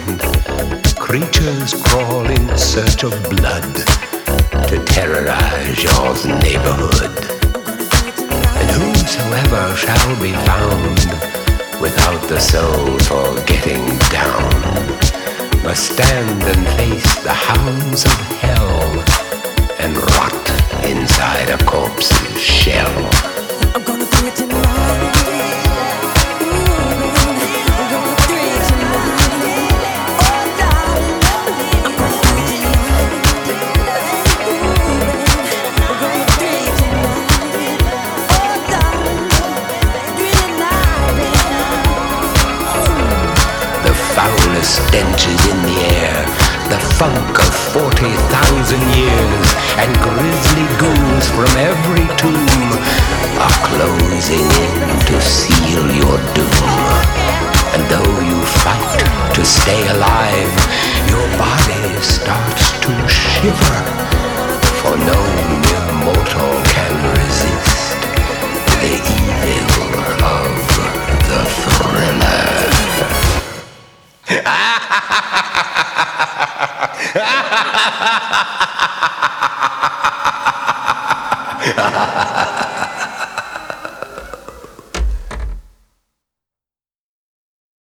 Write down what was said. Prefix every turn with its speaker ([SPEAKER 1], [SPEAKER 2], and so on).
[SPEAKER 1] land. Creatures crawl in search of blood to terrorize your neighborhood. And whosoever shall be found without the soul for getting down must stand and face the hounds of hell and rot inside a corpse's shell.
[SPEAKER 2] I'm gonna do it tonight.
[SPEAKER 1] Stench is in the air, the funk of 40,000 years, and grisly ghouls from every tomb are closing in to seal your doom. And though you fight to stay alive, your body starts to shiver, for no mere mortal can resist the evil of the thriller. Ha ha ha ha!